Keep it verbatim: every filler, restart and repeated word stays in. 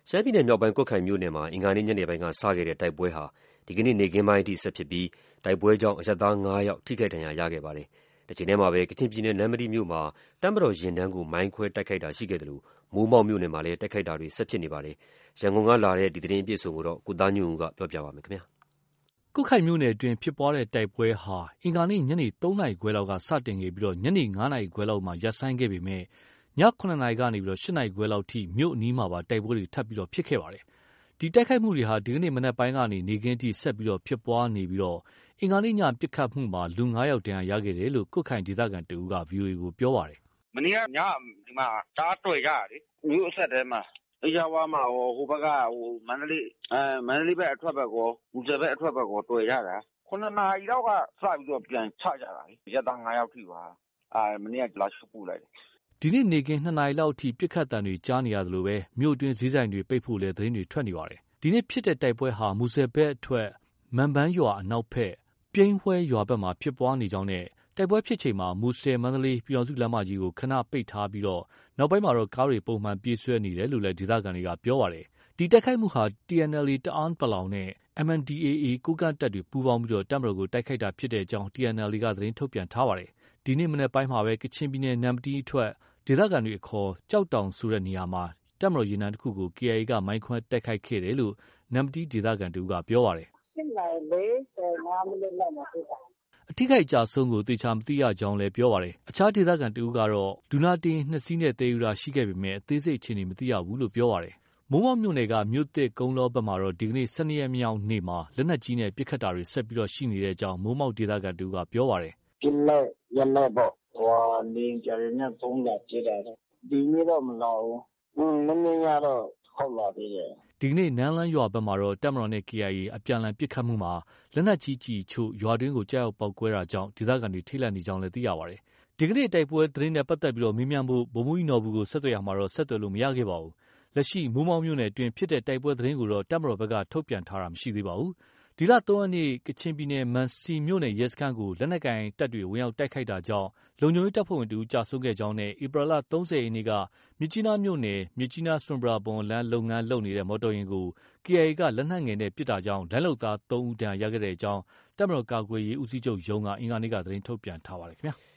ရှမ်းပြည်နယ်မြောက်ပိုင်းကွတ်ခိုင်မြို့နယ်မှာအင်္ဂါနေ့ညနေပိုင်းကစခဲ့တဲ့တိုက်ပွဲဟာဒီကနေ့နေ့ခင်းပိုင်းအထိဆက်ဖြစ်ပြီးတိုက်ပွဲကြောင့်အရပ်သားငါးယောက်ထိခိုက်ဒဏ်ရာရခဲ့ပါတယ်။တချိန်တည်းမှာပဲကချင်ပြည်နယ်နမ္မတီမြို့မှာတပ်မတော်ယာဉ်တန်းကိုမိုင်းခွဲတိုက်ခိုက်တာရှိခဲ့တယ်လို့မိုးမောက်မြို့နယ်မှာလည်းတိုက်ခိုက်တာတွေဆက်ဖြစ်နေပါတယ်။ရန်ကုန်ကလာတဲ့ဒီသတင်းအပြည့်အစုံကိုတော့ကိုသားညွန့်ဦးကပြောပြပါမယ်ခင်ဗျာ။ကွတ်ခိုင်မြို့နယ်အတွင်းဖြစ်ပွားတဲ့တိုက်ပွဲဟာအင်္ဂါနေ့ညနေသုံးနာရီခွဲလောက်ကစတင်ခဲ့ပြီးညနေငါးနာရီခွဲလောက်မှာရပ်ဆိုင်းခဲ့ပေမဲ့ညခုနှစ်နာရီကနေရှစ်နာရီခွဲလောက်ထိမြို့အနီးမှာပါတိုက်ပွဲတွေထပ်ပြီးဖြစ်ခဲ့ပါတယ်။ဒီတိုက်ခိုက်မှုတွေဟာဒီကနေ့မနက်ပိုင်းကနေနေခင်းထိဆက်ပြီးဖြစ်ပွားနေပြီးအင်္ဂါနေ့ညပစ်ခတ်မှုမှာလူငါးယောက်ဒဏ်ရာရခဲ့တယ်လို့ကွတ်ခိုင်ဒေသခံတဦးက ဗွီအိုအေကိုပြောပါတယ်။မနေ့ကညဒီမှာတားတွေ့ကြတယ်မြို့အဆက်ထဲမှာအေးရွာမှာဟိုဘက်ကဟိုမန္တလေးအဲမန္တလေးဘက်အထွက်ဘက်ကောဘူဆယ်ဘက်အထွက်ဘက်ကောတွေ့ရတာခုနှစ်နာရီလောက်ကစပြီးတော့ပြန်ချကြတာလေရက်သားငါးယောက်ထိပါအာမနေ့ကလာရှုပ်ပူလိုက်တယ်ဒီနေ့နေကင်းနှစ်နာရီလောက်အထိပြစ်ခတ်တံတွေကြားနေရသလိုပဲမြို့တွင်းဈေးဆိုင်တွေပိတ်ဖို့လည်းသတင်းတွေထွက်နေပါတယ်ဒီနေ့ဖြစ်တဲ့တိုက်ပွဲဟာမူဆယ်ဘက်အထွက်မန်ပန်းရွာအနောက်ဘက်ပြိန်းဝဲရွာဘက်မှာဖြစ်ပွားနေကြောင်းနဲ့တိုက်ပွဲဖြစ်ချိန်မှာမူဆယ်မန္တလေးပြည်တော်စုလမ်းမကြီးကိုခဏပိတ်ထားပြီးတော့နောက်ပိုင်းမှာတော့ကားတွေပုံမှန်ပြေးဆွဲနေတယ်လို့လည်းဒေသခံတွေကပြောပါတယ်ဒီတိုက်ခိုက်မှုဟာ T N L A တအာင်းပလောင်နဲ့ M N D A A ကိုးကန့်တပ်တွေပူးပေါင်းပြီးတော့တပ်မတော်ကိုတိုက်ခိုက်တာဖြစ်တဲ့အကြောင်း T N L A ကသတင်းထုတ်ပြန်ထားပါတယ်ဒီနေ့မနေ့ပိုင်းမှာပဲကချင်ပြည်နယ်နမ္မတီအထွက်ဒေသခံတွေအခေါ်ကြောက်တောင်ဆိုတဲ့နေရာမှာတပ်မတော်ရေနံတစ်ခုကို K I A ကမိုင်းခွဲတိုက်ခိုက်ခဲ့တယ်လို့နမ္မတီဒေသခံတို့ကပြောပါတယ်။ရှစ်နာရီလေးဆယ်ငါးမိနစ်လောက်မှာဖြစ်တာ။အထိခိုက်ကြဆုံးကိုသေချာမသိရကြောင်းလည်းပြောပါတယ်။အခြားဒေသခံတို့ကတော့လူနာတင်နှစ်စီးနဲ့တေးယူတာရှိခဲ့ပေမဲ့အသေးစိတ်အခြေအနေမသိရဘူးလို့ပြောပါတယ်။မိုးမောက်မြို့နယ်ကမြို့သစ်ကုန်းလောဘက်မှာတော့ဒီကနေ့၁၂ရက်မြောက်နေ့မှာလက်နက်ကြီးနဲ့ပစ်ခတ်တာတွေဆက်ပြီးရှိနေတဲ့အကြောင်းမိုးမောက်ဒေသခံတို့ကပြောပါတယ်။ပြလက်ရလက်ပေါ့ဟွာနေကြရတဲ့ဖုန်းလာကြည့်တာဒီနေ့တော့မလာဘူး။อืมမနေ့ကတော့ခေါက်လာသေးတယ်။ဒီကနေ့နန်းလန်းရွာဘက်မှာတော့တပ်မတော်နဲ့ K I A အပြန်အလှန်ပစ်ခတ်မှုမှာလက်နက်ကြီးကြီးချို့ရွာတွင်းကိုကြားရောက်ပောက်ကွဲတာကြောင့်ဒေသခံတွေထိတ်လန့်နေကြောင်းလည်းသိရပါတယ်။ဒီကနေ့တိုက်ပွဲသတင်းနဲ့ပတ်သက်ပြီးမေးမြန်းဖို့ဗိုလ်မှူးကြီးနော်ဘူးကိုဆက်သွယ်ရမှာတော့ဆက်သွယ်လို့မရခဲ့ပါဘူး။လက်ရှိမိုးမောက်မြို့နယ်အတွင်းဖြစ်တဲ့တိုက်ပွဲသတင်းကိုတော့တပ်မတော်ဘက်ကထုတ်ပြန်ထားတာမရှိသေးပါဘူး။ဒီလသုံးရက်နေ့ကချင်ပြည်နယ်မန်စီမြို့နယ်ရဲစခန်းကိုလက်နက်ကင်တပ်တွေဝင်ရောက်တိုက်ခိုက်တာကြောင့်လုံခြုံရေးတပ်ဖွဲ့ဝင်တူကြာဆုံးခဲ့ကြောင်းနဲ့ဧပြီလသုံးဆယ်ရက်နေ့ကမြစ်ကြီးနားမြို့နယ်မြစ်ကြီးနားစွန်ပရာဘွန်လမ်းလုပ်ငန်းလုပ်နေတဲ့မော်တော်ယာဉ်ကို K I A ကလက်နက်ငယ်နဲ့ပစ်တာကြောင့်လမ်းလုပ်သားသုံးဦးဒဏ်ရာရခဲ့တဲ့အကြောင်းတပ်မတော်ကာကွယ်ရေးဦးစီးချုပ်ရုံးကအင်္ဂါနေ့ကသတင်းထုတ်ပြန်ထားပါတယ်ခင်ဗျာ။